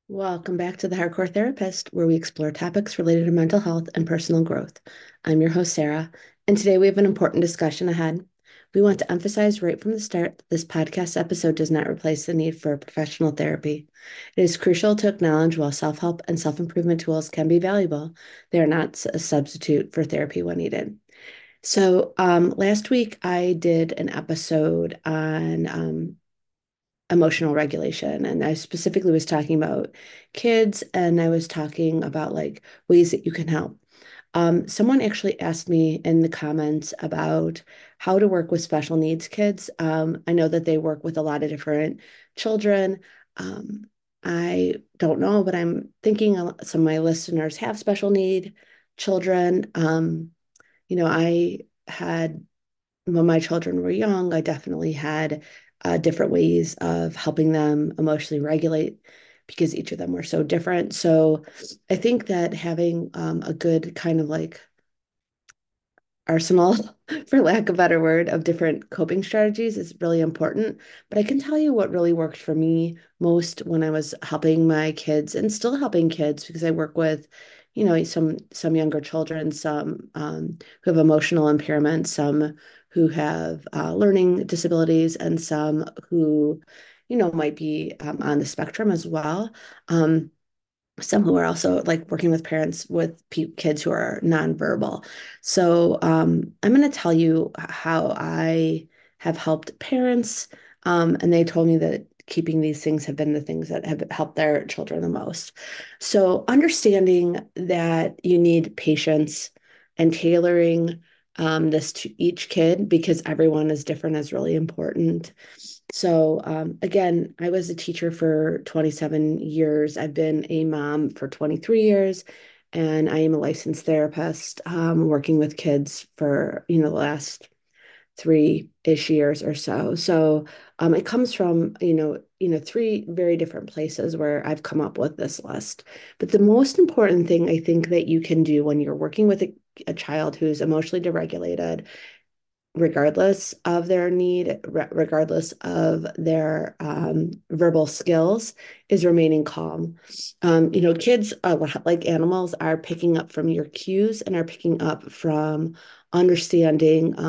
Welcome back to the Hardcore Therapist, where we explore topics related to mental health and personal growth. I'm your host, Sarah, and today we have an important discussion ahead. We want to emphasize right from the start that this podcast episode does not replace the need for professional therapy. It is crucial to acknowledge while self help and self improvement tools can be valuable, they are not a substitute for therapy when needed. Last week I did an episode on emotional regulation. And I specifically was talking about kids and I was talking about like ways that you can help. Someone actually asked me in the comments about how to work with special needs kids. I know that they work with a lot of different children. Um, I don't know, but I'm thinking some of my listeners have special need children. I had when my children were young, I definitely had different ways of helping them emotionally regulate because each of them were so different. So I think that having a good kind of like arsenal, for lack of a better word, of different coping strategies is really important. But I can tell you what really worked for me most when I was helping my kids and still helping kids because I work with, some younger children, some who have emotional impairments, some who have learning disabilities, and some who, might be on the spectrum as well. Some who are also like working with parents with kids who are nonverbal. I'm going to tell you how I have helped parents, and they told me that keeping these things have been the things that have helped their children the most. So understanding that you need patience and tailoring this to each kid because everyone is different is really important. Again, I was a teacher for 27 years. I've been a mom for 23 years, and I am a licensed therapist, working with kids for, the last three-ish years or so. It comes from, three very different places where I've come up with this list. But the most important thing I think that you can do when you're working with a child who's emotionally deregulated regardless of their need, regardless of their verbal skills, is remaining calm. Kids, like animals, are picking up from your cues and are picking up from understanding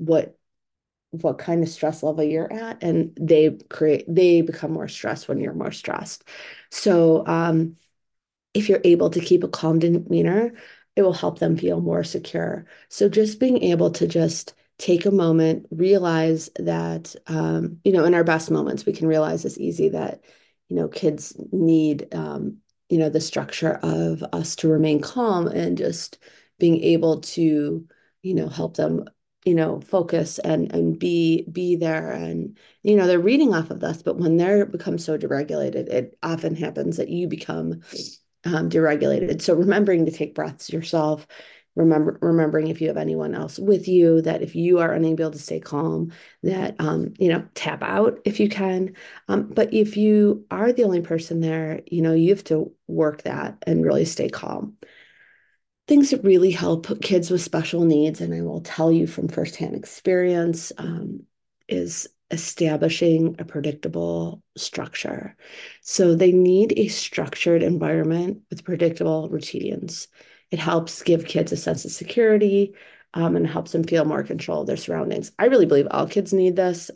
what kind of stress level you're at, and they become more stressed when you're more stressed. So if you're able to keep a calm demeanor, it will help them feel more secure. So just being able to just take a moment, realize that, in our best moments, we can realize this easy that, kids need, the structure of us to remain calm and just being able to, help them, focus and be there. And, they're reading off of this, but when they're become so deregulated, it often happens that you become deregulated. So remembering to take breaths yourself, remembering if you have anyone else with you, that if you are unable to stay calm, that tap out if you can. But if you are the only person there, you have to work that and really stay calm. Things that really help kids with special needs, and I will tell you from firsthand experience, is establishing a predictable structure. So they need a structured environment with predictable routines. It helps give kids a sense of security, and helps them feel more control of their surroundings. I really believe all kids need this.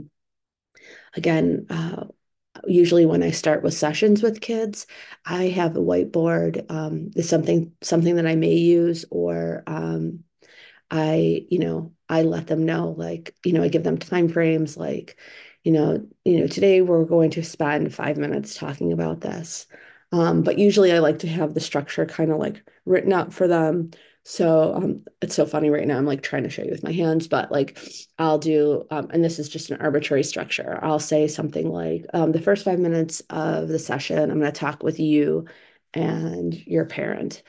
Again, usually when I start with sessions with kids, I have a whiteboard. Is something that I may use, or I let them know, like, I give them time frames, like, today we're going to spend 5 minutes talking about this. But usually I like to have the structure kind of like written out for them. It's so funny right now. I'm like trying to show you with my hands, but like I'll do, and this is just an arbitrary structure. I'll say something like, the first 5 minutes of the session, I'm going to talk with you and your parent.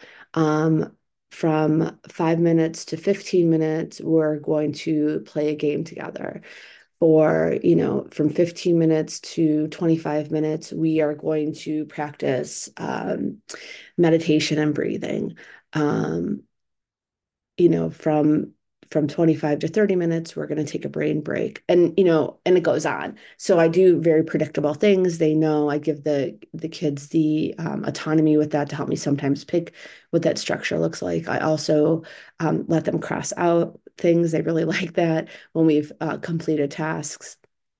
From 5 minutes to 15 minutes, we're going to play a game together. From 15 minutes to 25 minutes, we are going to practice meditation and breathing. From from 25 to 30 minutes, we're going to take a brain break. And, and it goes on. So I do very predictable things. They know I give the kids the autonomy with that to help me sometimes pick what that structure looks like. I also let them cross out things. They really like that when we've completed tasks.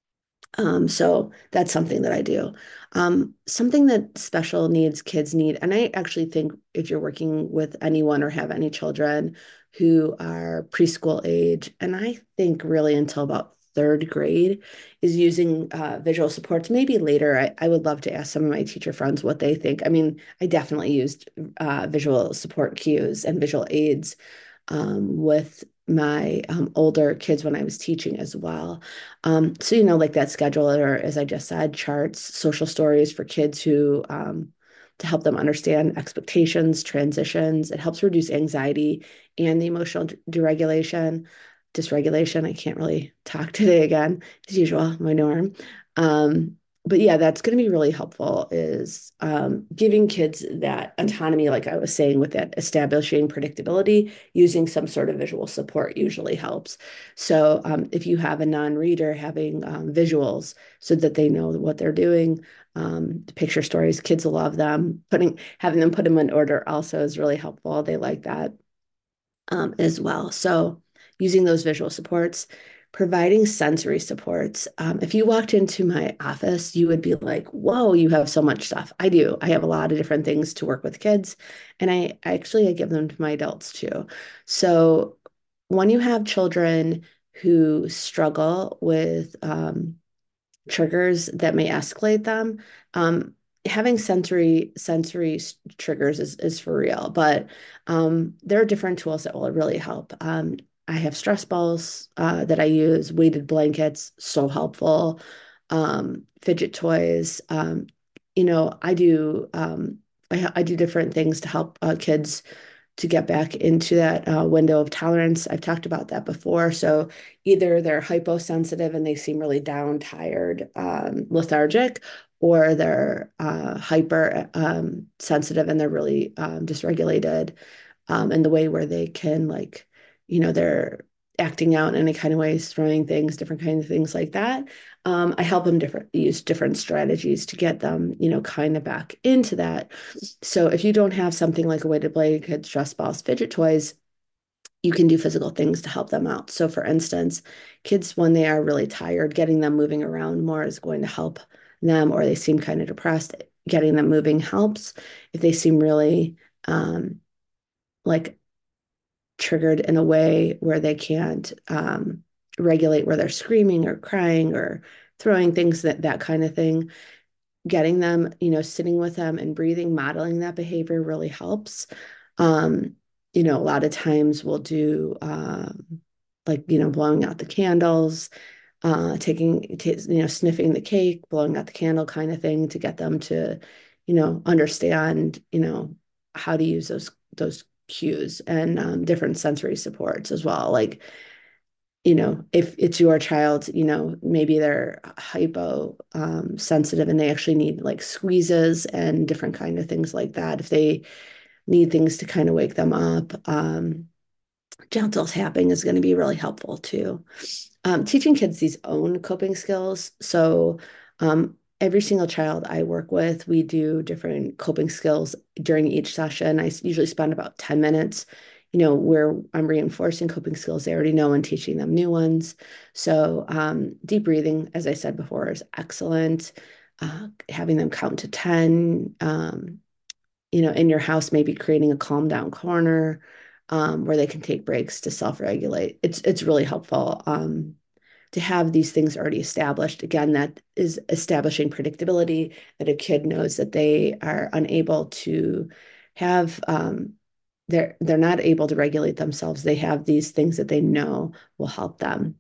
So that's something that I do. Something that special needs kids need, and I actually think if you're working with anyone or have any children who are preschool age, and I think really until about third grade, is using visual supports. Maybe later, I would love to ask some of my teacher friends what they think. I mean, I definitely used visual support cues and visual aids with my older kids when I was teaching as well. So, like that scheduler, as I just said, charts, social stories for kids to help them understand expectations, transitions. It helps reduce anxiety and the emotional dysregulation. I can't really talk today again, as usual, my norm. Um, but yeah, that's going to be really helpful is giving kids that autonomy, like I was saying, with that establishing predictability, using some sort of visual support usually helps. So if you have a non-reader, having visuals so that they know what they're doing, picture stories, kids love them. Having them put them in order also is really helpful. They like that as well. So using those visual supports, providing sensory supports. If you walked into my office, you would be like, whoa, you have so much stuff. I do. I have a lot of different things to work with kids, and I give them to my adults too. So when you have children who struggle with triggers that may escalate them. Having triggers is for real, but there are different tools that will really help. I have stress balls that I use, weighted blankets, so helpful. Fidget toys. I do I do different things to help kids to get back into that window of tolerance. I've talked about that before. So either they're hyposensitive and they seem really down, tired, lethargic, or they're hyper sensitive and they're really dysregulated in the way where they can like, they're acting out in any kind of ways, throwing things, different kinds of things like that. I help them use different strategies to get them, kind of back into that. So if you don't have something like a weighted blanket, stress balls, fidget toys, you can do physical things to help them out. So for instance, kids, when they are really tired, getting them moving around more is going to help them, or they seem kind of depressed, getting them moving helps. If they seem really like triggered in a way where they can't regulate where they're screaming or crying or throwing things, that kind of thing, getting them, sitting with them and breathing, modeling that behavior really helps. Um, a lot of times we'll do like, blowing out the candles, sniffing the cake, blowing out the candle kind of thing to get them to, understand, how to use those cues and different sensory supports as well. Like, if it's your child, maybe they're hypo sensitive and they actually need like squeezes and different kind of things like that. If they need things to kind of wake them up, gentle tapping is going to be really helpful too. Teaching kids these own coping skills. So every single child I work with, we do different coping skills during each session. I usually spend about 10 minutes, where I'm reinforcing coping skills they already know and teaching them new ones. So deep breathing, as I said before, is excellent. Having them count to 10, in your house, maybe creating a calm down corner where they can take breaks to self-regulate. It's really helpful to have these things already established. Again, that is establishing predictability, that a kid knows that they are unable to have they're not able to regulate themselves. They have these things that they know will help them.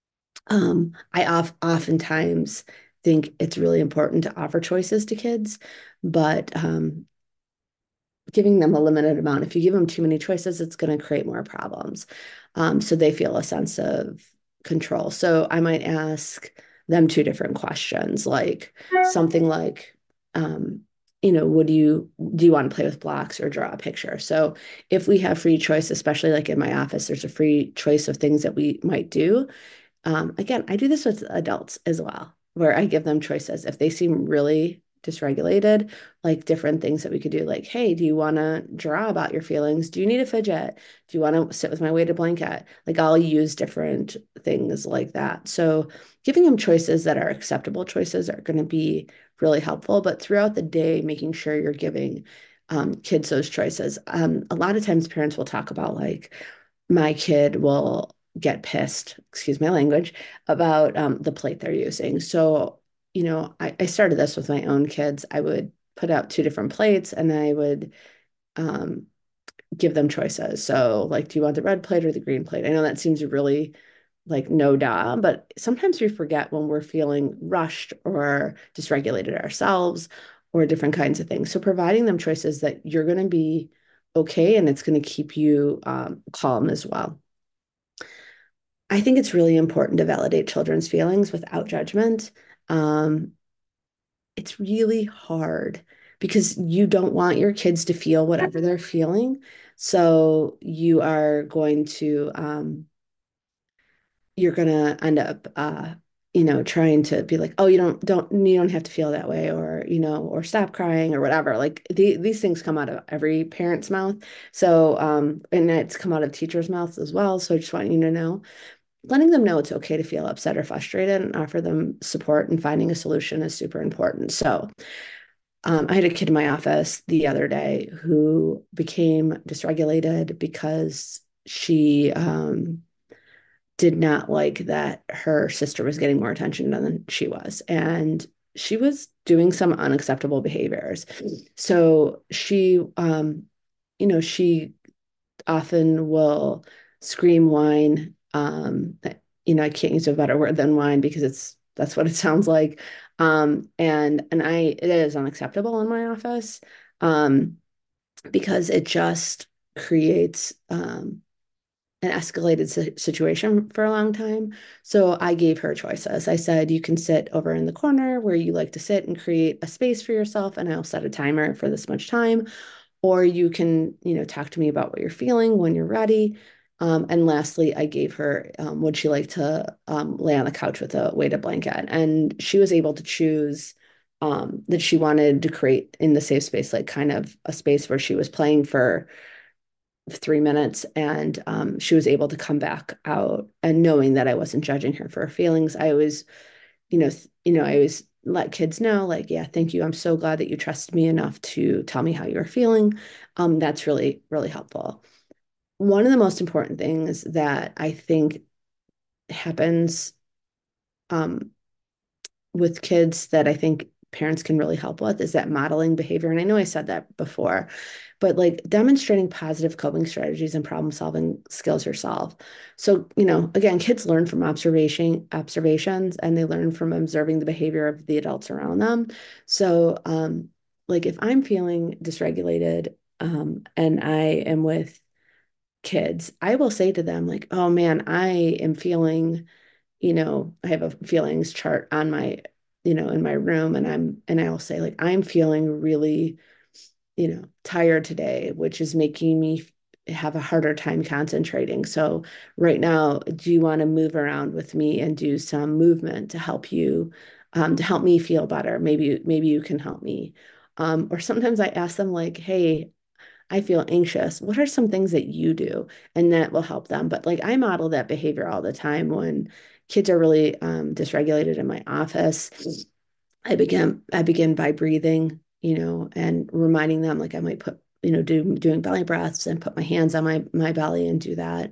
Oftentimes think it's really important to offer choices to kids, but giving them a limited amount. If you give them too many choices, it's going to create more problems. So they feel a sense of control. So I might ask them two different questions, like something like, would you do you want to play with blocks or draw a picture? So if we have free choice, especially like in my office, there's a free choice of things that we might do. Again, I do this with adults as well, where I give them choices. If they seem really dysregulated, like different things that we could do, like, hey, do you want to draw about your feelings? Do you need a fidget? Do you want to sit with my weighted blanket? Like, I'll use different things like that. So, giving them choices that are acceptable choices are going to be really helpful. But throughout the day, making sure you're giving kids those choices. A lot of times, parents will talk about like, my kid will get pissed, excuse my language, about the plate they're using. So, I started this with my own kids. I would put out two different plates and I would um, give them choices. So, like, do you want the red plate or the green plate? I know that seems really like no duh, but sometimes we forget when we're feeling rushed or dysregulated ourselves or different kinds of things. So, providing them choices that you're going to be okay and it's going to keep you calm as well. I think it's really important to validate children's feelings without judgment. Um, it's really hard because you don't want your kids to feel whatever they're feeling. So you're gonna end up trying to be like, oh, you don't have to feel that way, or or stop crying or whatever. Like these things come out of every parent's mouth. So and it's come out of teachers' mouths as well. So I just want you to know, letting them know it's okay to feel upset or frustrated and offer them support and finding a solution is super important. So, I had a kid in my office the other day who became dysregulated because she did not like that her sister was getting more attention than she was. And she was doing some unacceptable behaviors. So she often will scream whine. I can't use a better word than whine because that's what it sounds like. And it is unacceptable in my office, um, because it just creates an escalated situation for a long time. So I gave her choices. I said, you can sit over in the corner where you like to sit and create a space for yourself, and I'll set a timer for this much time. Or you can, talk to me about what you're feeling when you're ready. And lastly, I gave her, would she like to lay on the couch with a weighted blanket? And she was able to choose that she wanted to create in the safe space, like kind of a space where she was playing for 3 minutes, and she was able to come back out. And knowing that I wasn't judging her for her feelings, I always let kids know, like, yeah, thank you. I'm so glad that you trusted me enough to tell me how you're feeling. That's really, really helpful. One of the most important things that I think happens um, with kids that I think parents can really help with is that modeling behavior. And I know I said that before, but like demonstrating positive coping strategies and problem solving skills yourself. So, again, kids learn from observations, and they learn from observing the behavior of the adults around them. So, like if I'm feeling dysregulated, and I am with kids, I will say to them, like, oh man, I am feeling, I have a feelings chart on my, in my room, and I'll say, like, I'm feeling really, tired today, which is making me have a harder time concentrating. So right now, do you want to move around with me and do some movement to help me feel better? Maybe you can help me. Or sometimes I ask them like, hey, I feel anxious. What are some things that you do? And that will help them. But like I model that behavior all the time when kids are really dysregulated in my office. I begin by breathing, and reminding them, like I might put, doing belly breaths and put my hands on my belly and do that.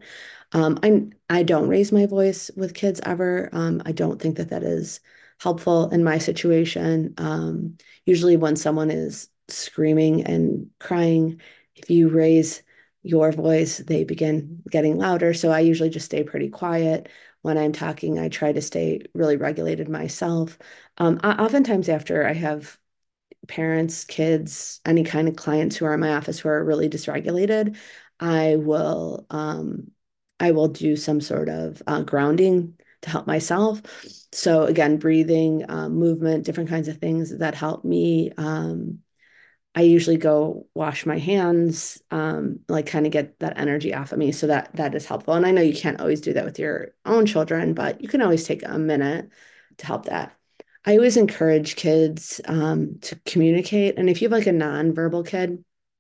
I don't raise my voice with kids ever. I don't think that that is helpful in my situation. Usually when someone is screaming and crying, if you raise your voice, they begin getting louder. So I usually just stay pretty quiet. When I'm talking, I try to stay really regulated myself. Oftentimes, after I have parents, kids, any kind of clients who are in my office who are really dysregulated, I will um, I will do some sort of grounding to help myself. So again, breathing, movement, different kinds of things that help me. I usually go wash my hands, like kind of get that energy off of me. So that is helpful. And I know you can't always do that with your own children, but you can always take a minute to help that. I always encourage kids to communicate. And if you have like a nonverbal kid,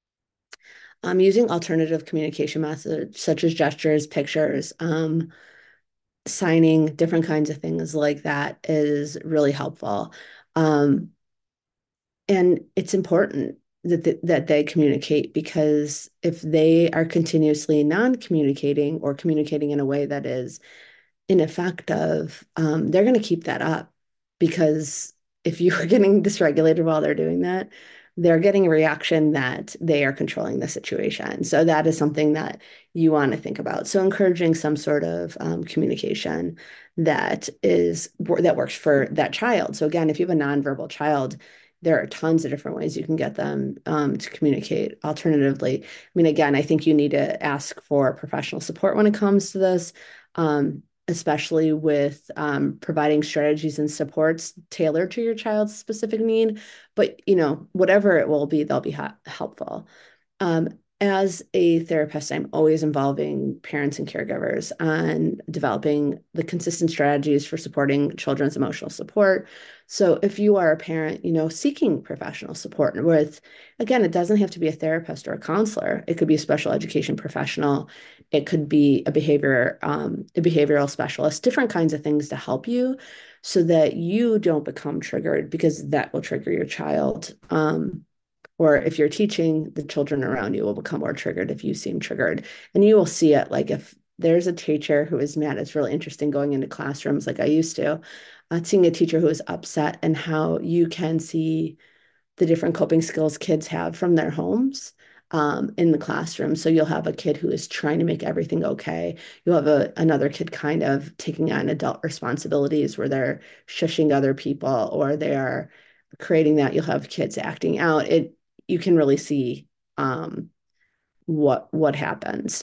using alternative communication methods such as gestures, pictures, signing, different kinds of things like that is really helpful. Um, and it's important that they communicate, because if they are continuously non-communicating or communicating in a way that is ineffective, they're going to keep that up, because if you are getting dysregulated while they're doing that, they're getting a reaction that they are controlling the situation. So that is something that you want to think about. So encouraging some sort of communication that works for that child. So again, if you have a nonverbal child, there are tons of different ways you can get them to communicate. Alternatively, I mean, again, I think you need to ask for professional support when it comes to this. Especially with providing strategies and supports tailored to your child's specific need. But, whatever it will be, they'll be helpful. As a therapist, I'm always involving parents and caregivers on developing the consistent strategies for supporting children's emotional support. So if you are a parent, seeking professional support with, again, it doesn't have to be a therapist or a counselor. It could be a special education professional. It could be a behavioral specialist, different kinds of things to help you so that you don't become triggered, because that will trigger your child. Or if you're teaching, the children around you will become more triggered if you seem triggered. And you will see it. Like if there's a teacher who is mad, it's really interesting going into classrooms like I used to, seeing a teacher who is upset, and how you can see the different coping skills kids have from their homes in the classroom. So you'll have a kid who is trying to make everything okay. You'll have another kid kind of taking on adult responsibilities where they're shushing other people, or they are creating that. You'll have kids acting out. You can really see what happens.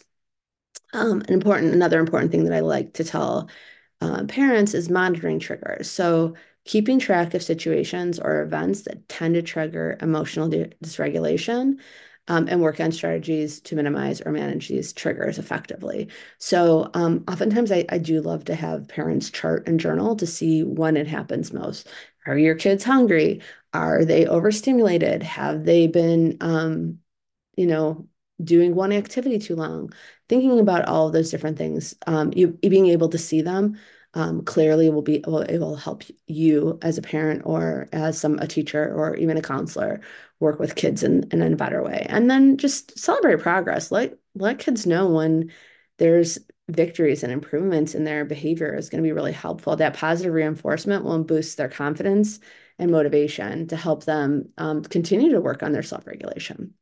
Another important thing that I like to tell parents is monitoring triggers. So keeping track of situations or events that tend to trigger emotional dysregulation, and work on strategies to minimize or manage these triggers effectively. So oftentimes I do love to have parents chart and journal to see when it happens most. Are your kids hungry? Are they overstimulated? Have they been you know, doing one activity too long, thinking about all of those different things, you being able to see them clearly it will help you as a parent, or as a teacher or even a counselor, work with kids in a better way. And then just celebrate progress. Let kids know when there's victories and improvements in their behavior is going to be really helpful. That positive reinforcement will boost their confidence and motivation to help them continue to work on their self-regulation.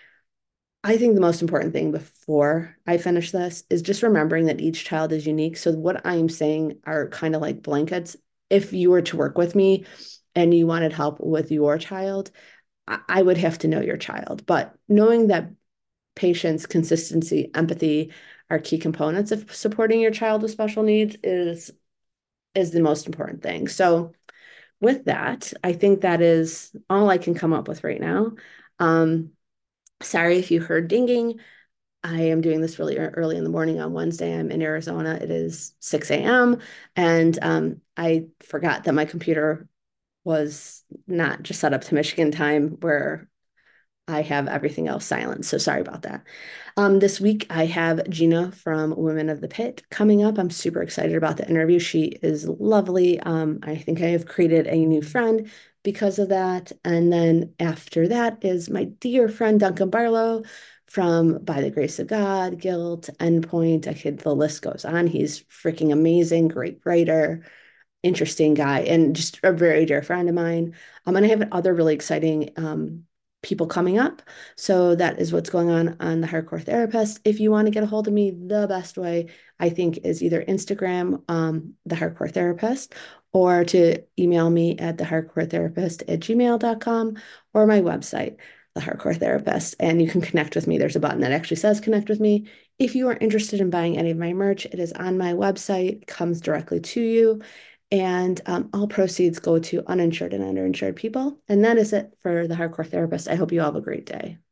I think the most important thing before I finish this is just remembering that each child is unique. So what I'm saying are kind of like blankets. If you were to work with me and you wanted help with your child, I would have to know your child. But knowing that patience, consistency, empathy are key components of supporting your child with special needs is the most important thing. So with that, I think that is all I can come up with right now. Um, Sorry if you heard dinging. I am doing this really early in the morning on Wednesday. I'm in Arizona. It is 6 a.m. And I forgot that my computer was not just set up to Michigan time, where I have everything else silent. So sorry about that. This week I have Gina from Women of the Pit coming up. I'm super excited about the interview. She is lovely. I think I have created a new friend because of that. And then after that is my dear friend Duncan Barlow from By the Grace of God, Guilt, Endpoint. The list goes on. He's freaking amazing, great writer, interesting guy, and just a very dear friend of mine. And I have other really exciting people coming up. So that is what's going on the Hardcore Therapist. If you want to get a hold of me, the best way I think is either Instagram, the Hardcore Therapist, or to email me at thehardcoretherapist@gmail.com, or my website, The Hardcore Therapist. And you can connect with me. There's a button that actually says connect with me. If you are interested in buying any of my merch, it is on my website, it comes directly to you. And all proceeds go to uninsured and underinsured people. And that is it for the Hardcore Therapist. I hope you all have a great day.